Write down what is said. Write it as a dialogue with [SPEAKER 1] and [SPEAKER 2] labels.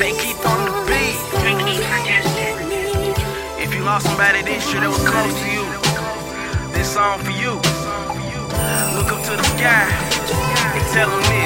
[SPEAKER 1] Take Keith on the beat. If you lost somebody this year that was close to you, this song for you. Look up to the sky and tell them this.